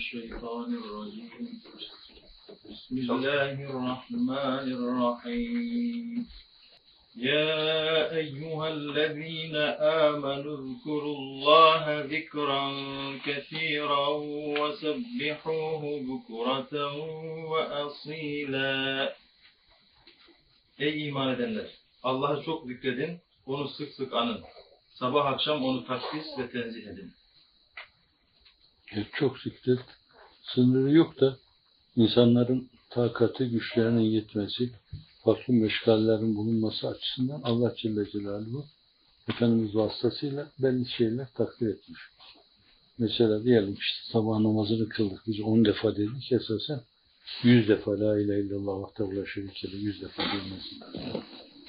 الشيطان الرجيم بسم الله الرحمن الرحيم يا أيها الذين آمنوا اذكروا الله ذكرا كثيرا وسبحوه بكرة وأصيلا. Ey iman edenler! Allah'ı çok zikredin, onu sık sık anın. Sabah akşam onu takdis ve tenzih edin. Çok zikret, sınırı yok da insanların takatı, güçlerinin yetmesi, farklı meşgallerin bulunması açısından Allah Celle Celaluhu Efendimiz vasıtasıyla belli şeyler takdir etmiş. Mesela diyelim işte sabah namazını kıldık, biz 10 defa dedik, esasen 100 defa la ilahe illallah vahdehu la şerike lehu 100 defa denmesi lazım.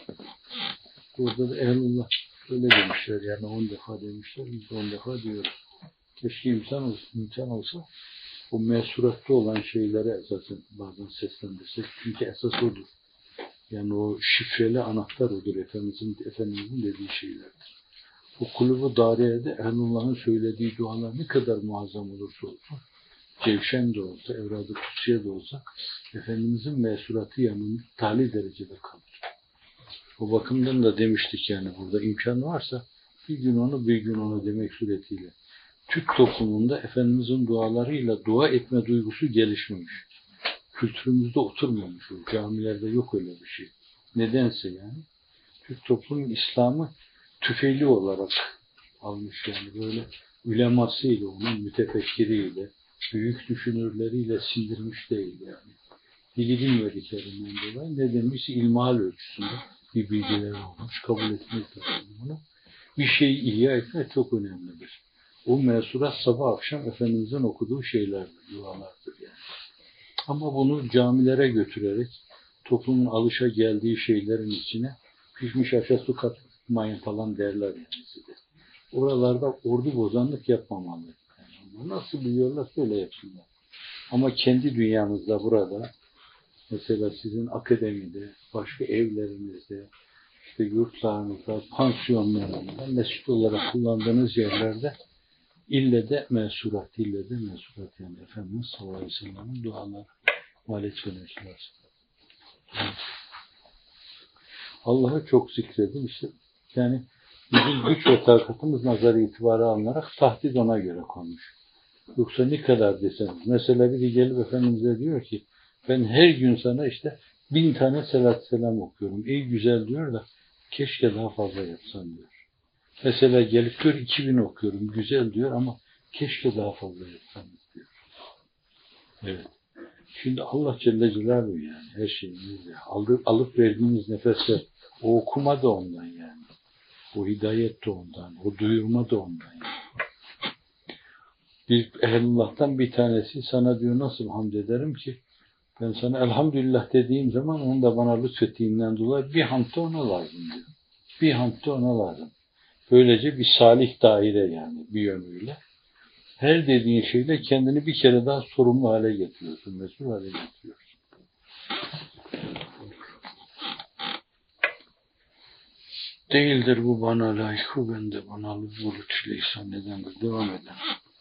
Burada da ehlullah öyle demişler, yani 10 defa demişler, biz 10 defa diyoruz. Keşke imkan olsa o mesuratta olan şeylere esasen bazen seslendirsek. Çünkü esas odur. Yani o şifreli anahtar odur Efendimizin dediği şeylerdir. O kulübü dariyede ehlullah'ın söylediği dualar ne kadar muazzam olursa olsun, cevşen de olsa, evrad-ı kutsiye de olsa, Efendimizin mesuratı yanında tali derecede kalır. O bakımdan da demiştik, yani burada imkan varsa bir gün onu demek suretiyle. Türk toplumunda Efendimizin dualarıyla dua etme duygusu gelişmemiş. Kültürümüzde oturmamış. O camilerde yok öyle bir şey. Nedense yani. Türk toplumu İslam'ı tüfeğli olarak almış, yani böyle ulemasıyla, onun mütefekkiriyle, büyük düşünürleriyle sindirmiş değil yani. Dili bilmediklerinden dolayı ne demiş, ilmihal ölçüsünde bir bilgiler olmuş. Kabul etmek lazım bunu. Bir şeyi ihya etmek çok önemlidir. O mesurat sabah akşam Efendimiz'in okuduğu şeylerdir, dualardır yani. Ama bunu camilere götürerek toplumun alışa geldiği şeylerin içine pişmiş aşa su katmayın falan derler yani size. Oralarda ordu bozanlık yapmamalı. Yani nasıl biliyorlar öyle yapsınlar. Ama kendi dünyamızda burada, mesela sizin akademide, başka evlerinizde, işte yurtlarınızda, pansiyonlarınızda, mescid olarak kullandığınız yerlerde ille de mesurat yani Efendimiz sallallahu aleyhi ve sellem'in duaları mal etmeniz lazım. Allah'ı çok zikredin işte. Yani bizim güç ve takatımız nazarı itibarı alınarak tahdid ona göre konmuş. Yoksa ne kadar deseniz. Mesela biri gelip Efendimiz'e diyor ki ben her gün sana işte 1000 tane salat selam okuyorum. İyi güzel diyor da keşke daha fazla yapsan diyor. Mesela gelip diyor 2000 okuyorum. Güzel diyor ama keşke daha fazla yapsanız diyor. Evet. Şimdi Allah Celle Celaluhu yani her şeyimizde. Alıp verdiğimiz nefesler, o okuma da ondan yani. O hidayet de ondan. O duyurma da ondan yani. Bir ehlullah'tan bir tanesi sana diyor nasıl hamd ederim ki ben sana elhamdülillah dediğim zaman onu da bana lütfettiğinden dolayı bir hamd da ona lazım diyor. Bir hamd da ona lazım. Böylece bir salih daire yani bir yönüyle. Her dediğin şeyle kendini bir kere daha sorumlu hale getiriyorsun, mesul hale getiriyorsun. Değildir bu bana layık, bu bende bana bulut ile ihsan edendir. Devam edelim.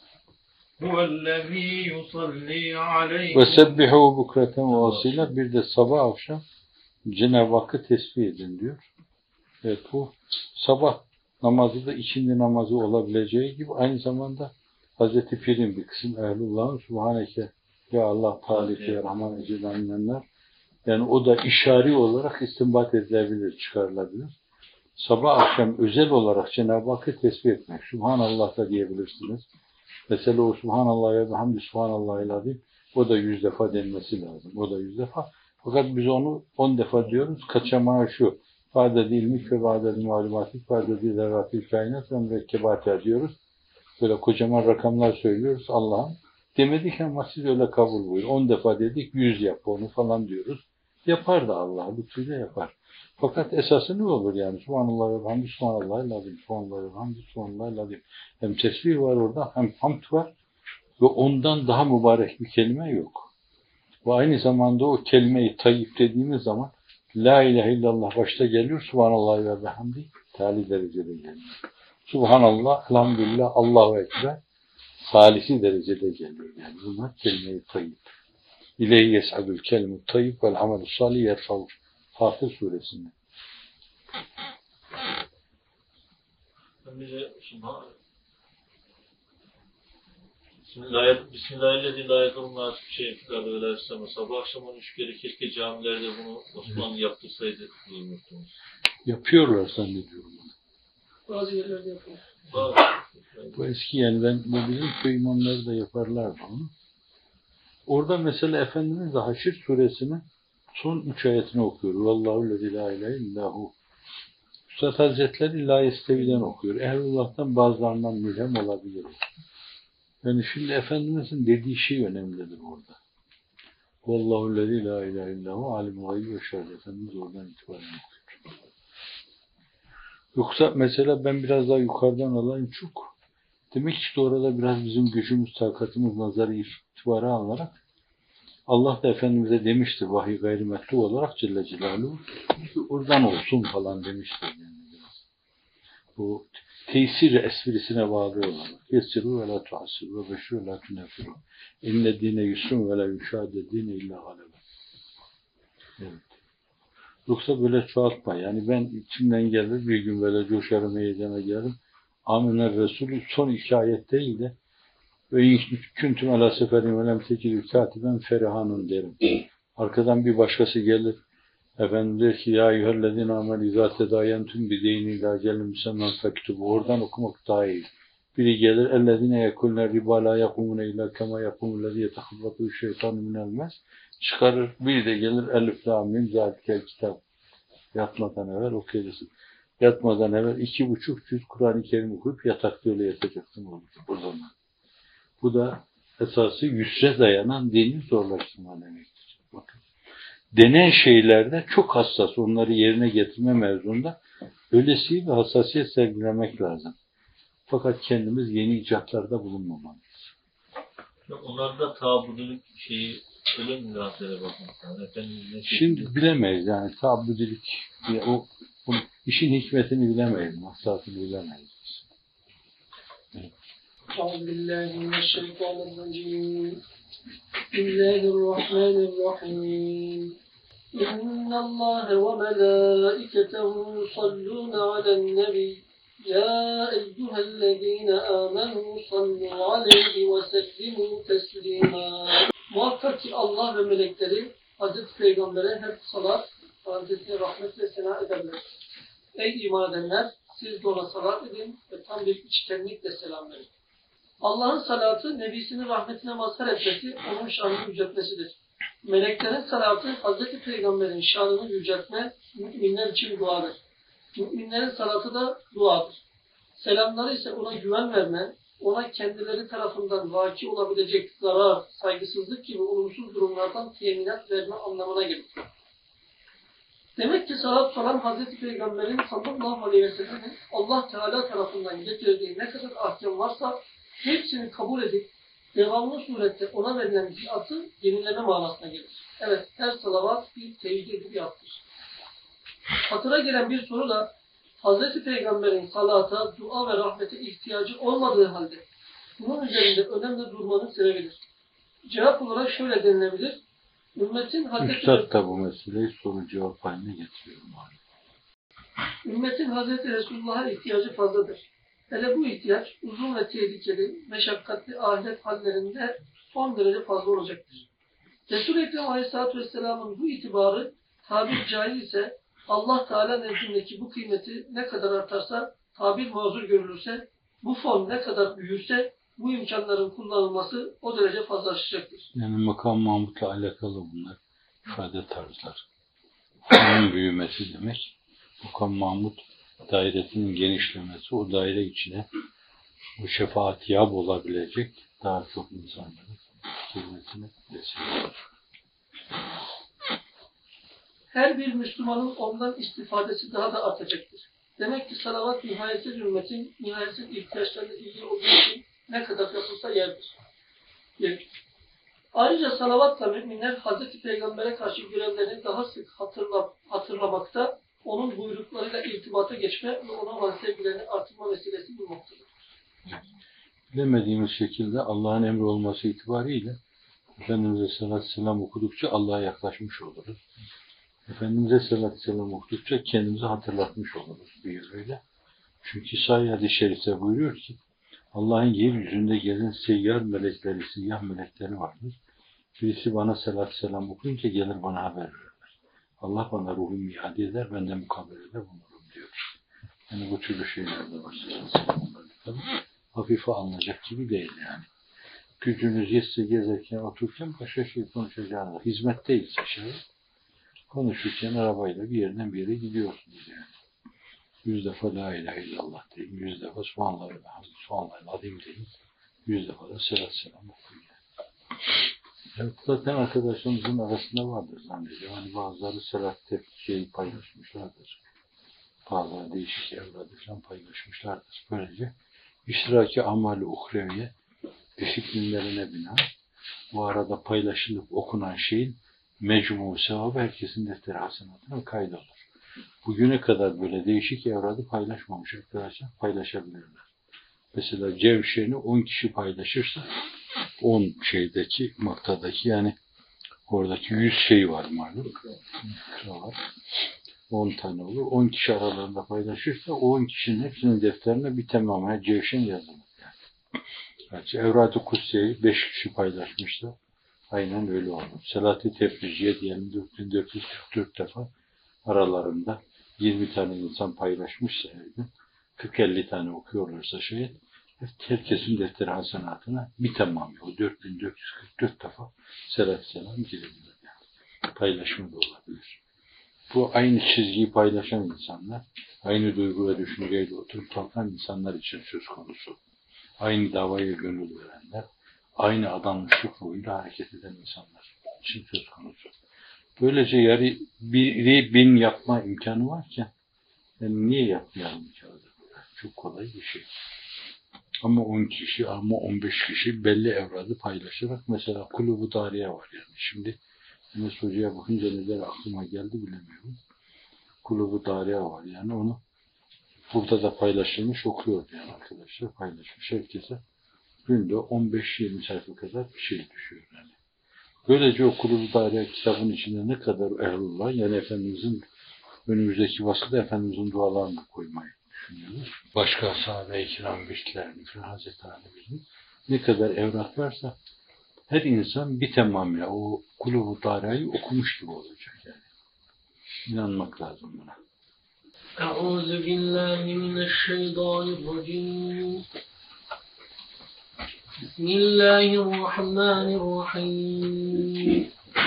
Ve sebbihu bukreten ve asila, bir de sabah akşam Cenab-ı Hakk'ı tesbih edin diyor. Evet, bu sabah namazı da ikindi namazı olabileceği gibi aynı zamanda Hazreti Pir'in bir kısım ehlullah'ın Subhaneke ya Allah Teala ya Rahman ecelilenler, yani o da işari olarak istinbat edilebilir, çıkarılabilir. Sabah akşam özel olarak Cenab-ı Hakk'ı tesbih etmek. Subhanallah da diyebilirsiniz. Mesela o Subhanallah ve bihamdü Subhanallahil azim, o da 100 defa denmesi lazım. O da 100 defa. Fakat biz onu 10 defa diyoruz. Kaçamağı şu. Vâded ilmik ve vâded malumatik, vâded zerratil kainat ve mürekkebâti diyoruz. Böyle kocaman rakamlar söylüyoruz Allah'ım. Demedik ama siz öyle kabul buyurun. 10 defa dedik, 100 yap onu falan diyoruz. Yapar da Allah, lütfuyla yapar. Fakat esası ne olur yani? Subhanallah ve hamdü Subhanallahil azim. Subhanallah ve hamdü Subhanallahil azim. Hem tesbih var orada, hem hamd var. Ve ondan daha mübarek bir kelime yok. Ve aynı zamanda o kelimeyi tayyip dediğimiz zaman la ilahe illallah başta geliyor. Subhanallah ve bihamdi tali derecede geliyor. Subhanallah, elhamdülillah, Allahu Ekber. salisi derecede geliyor. Yani bunlar kelime-i tayyip. İleyhi yes'adul kelime-i tayyip vel amelü salih yerfavur. Fatır suresinde. Bismillahirrahmanirrahim. Bir şey ifade edersem, sabah akşam 13 kere keşke camilerde bunu Osmanlı yaptırsaydı buyurmuştunuz. Yapıyorlar zannediyorum. Bazı yerlerde yapıyor. Bu eski yani bu bizim köy imamları da yaparlardı onu. Orada mesela Efendimiz de Haşr suresinin son 3 ayetini okuyor. Vallahu lezî lâ ilâhe illâhu. Üstad Hazretleri La Yestevi'den okuyor. Ehlullah'tan bazılarından mülhem olabilir. Yani şimdi Efendimiz'in dediği şey önemlidir orada. Vallahu lezî lâ ilâhe illâhu alimul gaybi ve şehâdet. Efendimiz oradan itibaren okuyor. Yoksa mesela ben biraz daha yukarıdan alayım çok. Demek ki orada biraz bizim gücümüz, takatımız, nazarı itibara alarak Allah da Efendimiz'e demiştir vahiy gayrimetlu olarak Celle Celaluhu oradan olsun falan demiştir. Yani. Bu tesir esprisine bağlı olarak yesiru ve la tuasiru ve beşru ve la tunefiru inne dine yusrum ve la yuşade dine illa galebe. Evet. Yoksa böyle çoğaltma. Yani ben içimden gelir bir gün böyle coşarım, heyecana gelirim. Aminer Resulü son 2 ayet değil de ve küntüm ala seferin ve lem tekilü katiben ferihanun derim. Arkadan bir başkası gelir. Efendim der ki ya eyyühellezine amel izâ tedâyentüm bideyni ilâ gelin müsemmen fektubu. Oradan okumak daha iyi. Biri gelir ellezine yekulne riba la yakumune illâ kema yakumulezî yetekıbbatu şeytanu minelmez. Çıkarır. Biri de gelir elif la mim zâlikel kitap. Yatmadan evvel okuyacaksın. Yatmadan evvel 2,5 cüz Kur'an-ı Kerim okuyup yatakta öyle yatacaksın olur o zaman. Bu da esası yüsre dayanan dini zorlaştırma demektir. Bakın. Denen şeylerde çok hassas, onları yerine getirme mevzunda öylesi bir hassasiyet sergilemek lazım. Fakat kendimiz yeni icatlarda bulunmamalıyız. Onlarda tabudülük şeyi öyle mi rahatsız bakın? Şimdi bilemeyiz yani tabudülük, o işin hikmetini bilemeyiz, maksatını bilemeyiz. Evet. Euzubillahimineşşeytanirracim. Bismillahirrahmanirrahim. İnnallâhe ve melâiketehu yusallûne alen-nebiyy. Ya eyyühellezîne âmenû sallû aleyhi ve sellimû teslîmâ. Muhakkak ki Allah ve melekleri Hazreti Peygamber'e hep salat, parantezine rahmet ve sena ederler. Ey iman edenler, siz de ona salat edin ve tam bir içtenlikle selam verin. Allah'ın salatı, Nebisinin rahmetine mazhar etmesi, onun şanını yüceltmesidir. Meleklerin salatı, Hazreti Peygamber'in şanını yüceltme, müminler için duadır. Müminlerin salatı da duadır. Selamları ise ona güven verme, ona kendileri tarafından vaki olabilecek zarar, saygısızlık gibi olumsuz durumlardan teminat verme anlamına gelir. Demek ki salat falan Hazreti Peygamber'in sallallahu aleyhi ve sellem'in Allah Teala tarafından getirdiği ne kadar ahkam varsa hepsini kabul edip devamlı surette ona verilen biatı yenileme manasına gelir. Evet, her salavat bir teyit ediyattır. Hatıra gelen bir soru da Hazreti Peygamber'in salata, dua ve rahmete ihtiyacı olmadığı halde bunun üzerinde önemli durmanın sebebidir. Cevap olarak şöyle denilebilir. Ümmetin Hazreti Üstad da bu meseleyi soru cevap haline getiriyor. Ümmetin Hazreti Resulullah'a ihtiyacı fazladır. Hele bu ihtiyaç uzun ve tehlikeli, meşakkatli ahiret hallerinde son derece fazla olacaktır. Resul-i Ekrem Aleyhisselatü Vesselam'ın bu itibarı tabir caiz ise Allah Teala nezdindeki bu kıymeti ne kadar artarsa, tabir mazur görülürse, bu fon ne kadar büyürse bu imkanların kullanılması o derece fazlalaşacaktır. Yani makam Mahmud'la alakalı bunlar ifade tarzlar. Onun büyümesi demek. Makam Mahmud dairesinin genişlemesi, o daire içine bu şefaat yap olabilecek daha çok insanların girmesine vesile olur. Her bir Müslümanın ondan istifadesi daha da artacaktır. Demek ki salavat nihayetsiz ümmetin nihayetsiz ihtiyaçlarıyla ilgili olduğu için ne kadar yapılsa yerdir. Ayrıca salavatla müminler Hazreti Peygamber'e karşı görevlerini daha sık hatırlamakta, onun buyruklarıyla irtibata geçme ve ona olan sevgilerini artırma vesilesi bulmaktadır. bilemediğimiz şekilde Allah'ın emri olması itibariyle Efendimiz'e sallallahu selam okudukça Allah'a yaklaşmış oluruz. Efendimiz'e sallallahu selam okudukça kendimizi hatırlatmış oluruz bir yönüyle. Çünkü sahih hadis-i şerifte buyuruyor ki Allah'ın yeryüzünde gelen seyyar melekleri, siyah melekleri vardır. Birisi bana sallallahu selam okuyunca gelir bana haber verir. Allah bana ruhumu iade eder, ben de mukabelede bulunurum diyor. Yani bu türlü şeyler de var. Hafife alınacak gibi değil yani. Gücünüz yetse gezerken, otururken başka şey konuşacağınız. Hizmetteyse şey. Konuşurken arabayla bir yerden bir yere gidiyorsunuz yani. 100 defa la ilahe illallah deyin. 100 defa subhanallah adim deyin. 100 defa da selam okuyun. Evet, zaten arkadaşlarımızın arasında vardır zannediyorum. Hani bazıları selat tepkiyi paylaşmışlardır. Bazıları değişik evradı falan paylaşmışlardır. Böylece iştiraki amali uhreviye disiplinlerine bina bu arada paylaşılıp okunan şeyin mecmu sevabı herkesin defteri hasenatına kaydolur. Bugüne kadar böyle değişik evradı paylaşmamış arkadaşlar paylaşabilirler. Mesela Cevşen'i 10 kişi paylaşırsa 10 şeydeki maktadaki yani oradaki 100 şey var malum. 10 tane olur. 10 kişi aralarında paylaşırsa o 10 kişinin hepsinin defterine bir tamamen Cevşen yazılır. Yani Evrat-ı Kutsiye'yi 5 kişi paylaşmışlar. Aynen öyle oldu. Selat-ı Tefriciye diyelim 4444 defa aralarında 20 tane insan paylaşmışsa her gün 40-50 tane okuyorlarsa herkesin defteri hasenatına bir tamamı o 4444 defa selam girebilir. Yani. Paylaşma da olabilir. Bu aynı çizgiyi paylaşan insanlar, aynı duygu ve düşünceyle oturup kalkan insanlar için söz konusu. Aynı davaya gönül verenler, aynı adamlık ruhuyla hareket eden insanlar için söz konusu. Böylece biri bin yapma imkanı varken yani niye yapmayalım ki? Çok kolay bir şey. Ama 10 kişi, ama 15 kişi belli evradı paylaşarak mesela kulübü tarihe var yani. Şimdi Enes Hoca'ya bakınca neler aklıma geldi bilemiyorum. Kulübü tarihe var yani onu burada da paylaşılmış okuyor yani arkadaşlar paylaşmış herkese. Günde 15-20 sayfa kadar bir şey düşüyor yani. Böylece o kulübü tarihe kitabın içinde ne kadar ehlullah yani Efendimizin önümüzdeki vasıda Efendimizin dualarını koymayı düşünüyoruz. Başka sahabe-i kiram büyüklerini, Hazreti Ali'nin ne kadar evrak varsa her insan bir tamamıyla o kulübü tarihi okumuş gibi olacak yani. İnanmak lazım buna. أعوذ بالله من الشيطان الرجيم بسم الله الرحمن الرحيم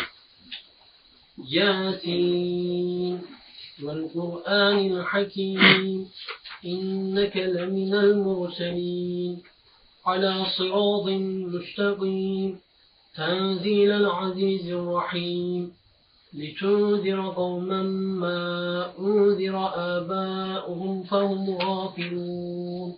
ياسين والقرآن الحكيم إنك لمن المرسلين على صراط مستقيم تنزيل العزيز الرحيم لتنذر قوما ما أنذر آباؤهم فهم غافلون.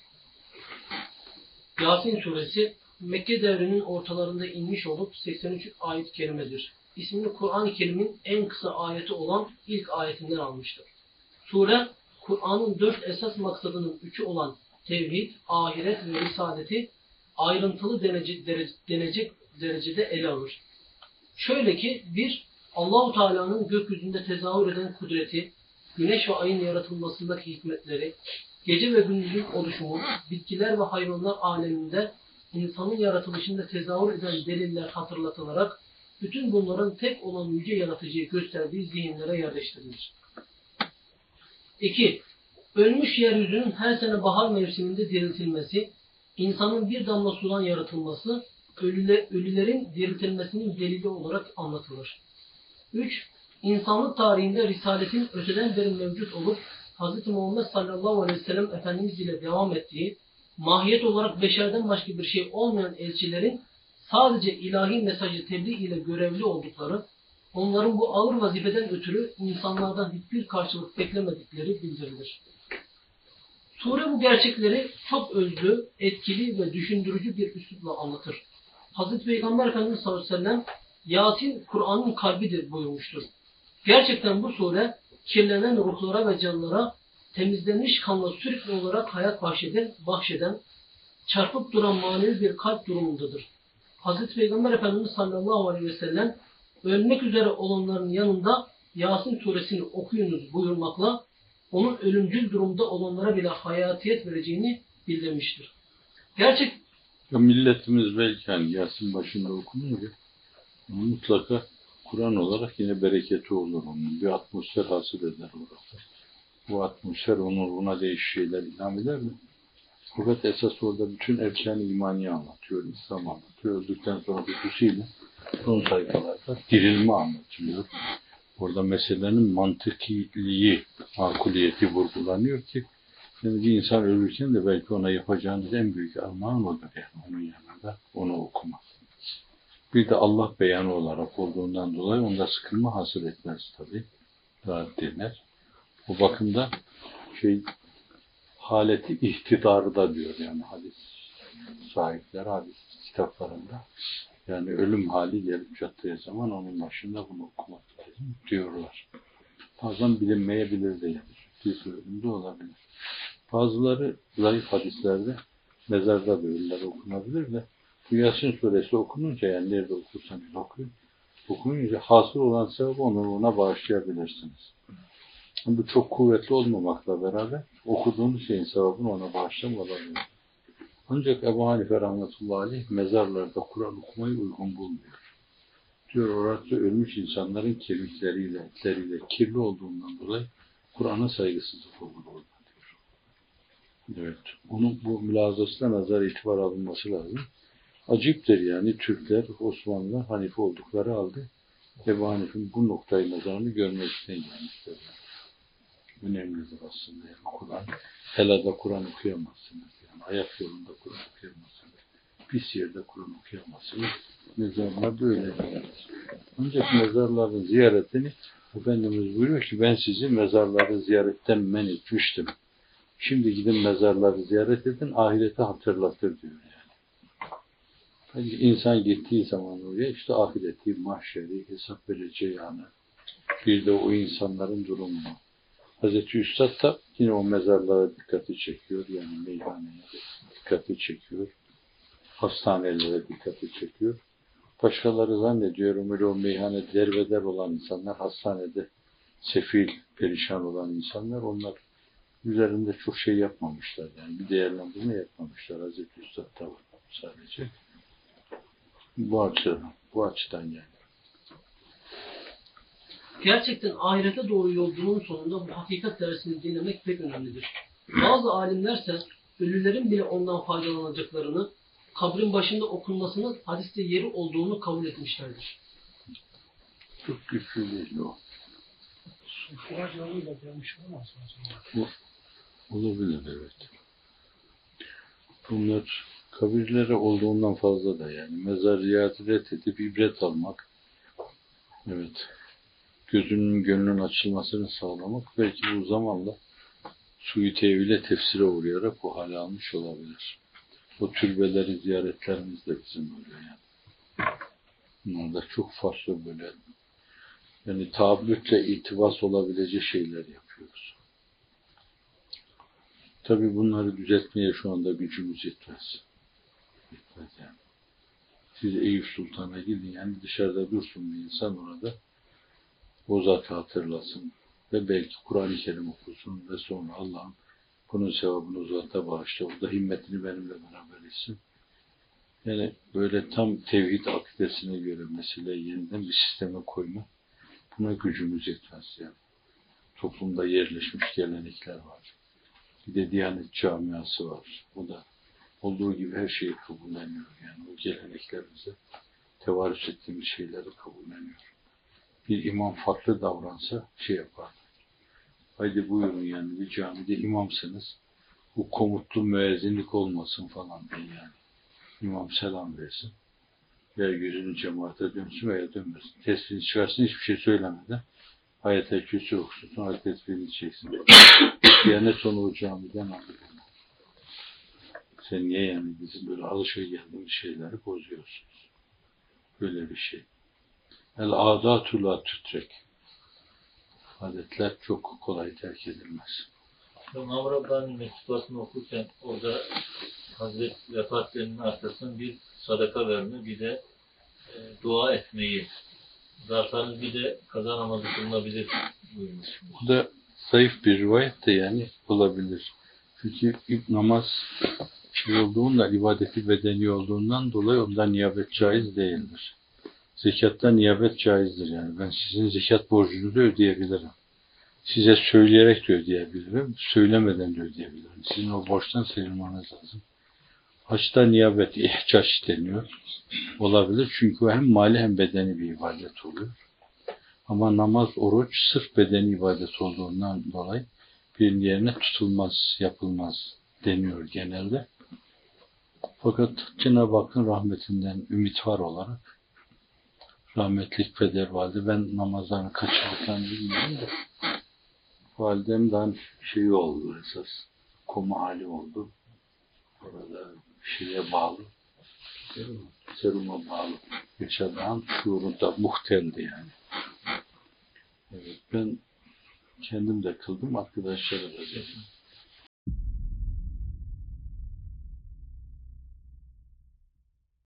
Yasin suresi Mekke devrinin ortalarında inmiş olup 83 ayet-i kerimedir. İsmini Kur'an-ı Kerim'in en kısa ayeti olan ilk ayetinden almıştır. Sure, Kur'an'ın 4 esas maksadının 3'ü olan tevhid, ahiret ve risaleti ayrıntılı derecede ele alır. Şöyle ki 1. Allah-u Teala'nın gökyüzünde tezahür eden kudreti, güneş ve ayın yaratılmasındaki hikmetleri, gece ve gündüzün oluşumu, bitkiler ve hayvanlar aleminde insanın yaratılışında tezahür eden deliller hatırlatılarak bütün bunların tek olan yüce yaratıcıyı gösterdiği zihinlere yerleştirilir. 2. Ölmüş yeryüzünün her sene bahar mevsiminde diriltilmesi, insanın bir damla sudan yaratılması, ölülerin diriltilmesinin delili olarak anlatılır. 3. İnsanlık tarihinde Risaletin öteden beri mevcut olup Hz. Muhammed sallallahu aleyhi ve sellem Efendimiz ile devam ettiği, mahiyet olarak beşerden başka bir şey olmayan elçilerin sadece ilahi mesajı tebliğ ile görevli oldukları, onların bu ağır vazifeden ötürü insanlardan hiçbir karşılık beklemedikleri bildirilir. Sure bu gerçekleri çok özlü, etkili ve düşündürücü bir üslupla anlatır. Hz. Peygamber Efendimiz sallallahu aleyhi ve sellem Yasin Kur'an'ın kalbidir buyurmuştur. Gerçekten bu sure kirlenen ruhlara ve canlara temizlenmiş kanla sürekli olarak hayat bahşeden, çarpıp duran manevi bir kalp durumundadır. Hazreti Peygamber Efendimiz sallallahu aleyhi ve sellem ölmek üzere olanların yanında Yasin suresini okuyunuz buyurmakla onun ölümcül durumda olanlara bile hayatiyet vereceğini bildirmiştir. Gerçek Ya milletimiz belki hani Yasin başında okununca mutlaka Kur'an olarak yine bereketi olur onun. Bir atmosfer hasıl eder orada. Bu atmosfer onun ruhuna değişik şeyler ilham eder mi? Fakat esas orada bütün erken-i imaniye anlatıyor, İslam anlatıyor. Öldükten sonra hususuyla son sayfalarda dirilme anlatılıyor. Orada meselenin mantıkiliği, makuliyeti vurgulanıyor ki yani bir insan ölürken de belki ona yapacağınız en büyük armağan odur yani onun yanında onu okumak. Bir de Allah beyanı olarak olduğundan dolayı onda sıkılma hasıl etmez tabii. Rahat dinler. O bakımda haleti ihtidarı da diyor yani hadis sahipleri hadis kitaplarında. Yani ölüm hali gelip çattığı zaman onun başında bunu okumak lazım diyorlar. Bazen bilinmeyebilir de yani. Bir ölümde olabilir. Bazıları zayıf hadislerde mezarda da ölüler okunabilir de bu Yasin suresi okununca yani nerede okursanız okuyun. Okununca hasıl olan sevabı ona bağışlayabilirsiniz. Bu çok kuvvetli olmamakla beraber okuduğunuz şeyin sevabını ona bağışlama olabilir. Ancak Ebu Hanife rahmetullahi aleyh mezarlarda Kur'an okumayı uygun bulmuyor. Diyor orası ölmüş insanların kemikleriyle, etleriyle kirli olduğundan dolayı Kur'an'a saygısızlık olur orada diyor. Evet. Onun bu mülazasına nazar itibar alınması lazım. Aciptir yani Türkler, Osmanlılar Hanife oldukları halde Ebu Hanife'nin bu noktayı nazarını görmek için gelmişler. Önemlidir aslında yani Kur'an. Helada Kur'an okuyamazsınız. Yani ayak yolunda Kur'an okuyamazsınız. Pis yerde Kur'an okuyamazsınız. Mezarlar böyle. Ancak mezarların ziyaretini Efendimiz buyuruyor ki ben sizi mezarları ziyaretten men etmiştim. Şimdi gidin mezarları ziyaret edin, ahireti hatırlatır diyor yani. Peki insan gittiği zaman oraya işte ahireti, mahşeri, hesap vereceği yani. Bir de o insanların durumunu. Hazreti Üstad da yine o mezarlara dikkati çekiyor. Yani meyhaneye dikkati çekiyor. Hastanelere dikkati çekiyor. Başkaları zannediyorum öyle o meyhane derbeder olan insanlar, hastanede sefil, perişan olan insanlar onlar üzerinde çok şey yapmamışlar. Yani bir değerlendirme yapmamışlar. Hazreti Üstad'da var sadece. Bu açıdan yani. gerçekten ahirete doğru yolculuğun sonunda bu hakikat dersini dinlemek pek önemlidir. Bazı alimlerse ölülerin bile ondan faydalanacaklarını, kabrin başında okunmasının hadiste yeri olduğunu kabul etmişlerdir. Çok güçlü değil o. Sufiler yoluyla gelmiş olmaz mı? Olabilir evet. Bunlar kabirlere olduğundan fazla da yani mezar ziyaret edip ibret almak, evet, gözünün gönlünün açılmasını sağlamak belki bu zamanla suyu tevhile tefsire uğrayarak bu hale almış olabilir. O türbeleri ziyaretlerimiz de bizim böyle yani. Bunlarda çok farklı böyle yani tahabbütle irtibas olabilecek şeyler yapıyoruz. Tabii bunları düzeltmeye şu anda gücümüz yetmez. Yetmez yani. Siz Eyüp Sultan'a gidin yani dışarıda dursun bir insan orada o zatı hatırlasın ve belki Kur'an-ı Kerim okusun ve sonra Allah'ın bunun sevabını o zata bağışla. O da himmetini benimle beraber etsin. Yani böyle tam tevhid akidesine göre meseleyi yeniden bir sisteme koyma buna gücümüz yetmez yani. Toplumda yerleşmiş gelenekler var. Bir de Diyanet camiası var. O da olduğu gibi her şeyi kabulleniyor. Yani o geleneklerimize tevarüs ettiğimiz şeyleri kabulleniyor. Bir imam farklı davransa şey yapar. Haydi buyurun yani bir camide imamsınız. Bu komutlu müezzinlik olmasın falan diye yani. İmam selam versin. Ya yüzünü cemaate dönsün veya dönmesin. Tesbihini çıkarsın hiçbir şey söylemeden. Ayet-el Kürsü okusun. Sonra tesbihini çeksin. Diyanet sonu o camiden alır. Sen niye yani bizim böyle alışageldiğimiz şeyleri bozuyorsunuz? Böyle bir şey. El-âdâtu lâ tütrek. Adetler çok kolay terk edilmez. İmam Rabbani mektuplarını okurken orada Hazreti vefatlerinin arkasından bir sadaka verme, bir de dua etmeyi. Zaten bir de kaza namazı kılınabilir buyurmuş. Bu da zayıf bir rivayet de yani olabilir. Çünkü ilk namaz olduğundan, ibadeti bedeni olduğundan dolayı ondan niyabet caiz değildir. Zekattan niyabet caizdir yani. Ben sizin zekat borcunuzu ödeyebilirim. Size söyleyerek de ödeyebilirim, söylemeden de ödeyebilirim. Sizin o borçtan sıyrılmanız lazım. Haçta niyabet ihcaç deniyor. Olabilir çünkü hem mali hem bedeni bir ibadet oluyor. Ama namaz, oruç sırf bedeni ibadet olduğundan dolayı birinin yerine tutulmaz, yapılmaz deniyor genelde. Fakat Cenab-ı Hakk'ın rahmetinden ümit var olarak rahmetlik peder valide, ben namazlarını kaçırdıklarını bilmiyorum da validemden şey oldu esas, koma hali oldu. Orada şeye bağlı, seruma bağlı yaşadığım şuurunda muhtemdi yani. Evet, ben kendim de kıldım, arkadaşlara da dedim.